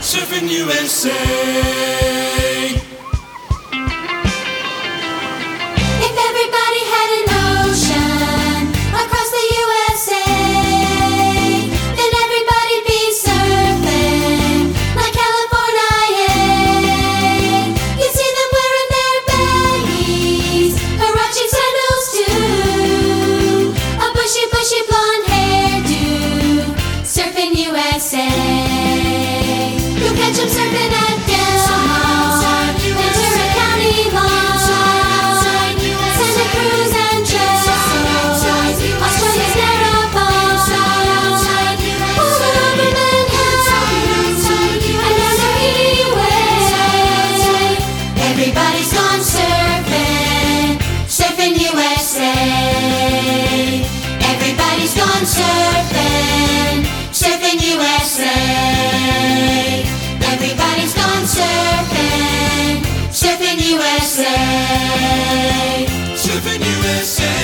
Surfing USA. If everybody had an ocean across the USA, then everybody'd be surfing like California. You see them wearing their baggies, Huarache sandals too, a bushy, bushy blonde hairdo, surfing USA. You'll catch them surfing at Del Ventura County Line, Santa Cruz and Joe, Australia's Narrabeen, all over Manhattan, and under Eway. Everybody's gone surfing, surfing USA. Everybody's gone surfing, surfing USA. Everybody's gone surfing, surfing USA. Surfing USA.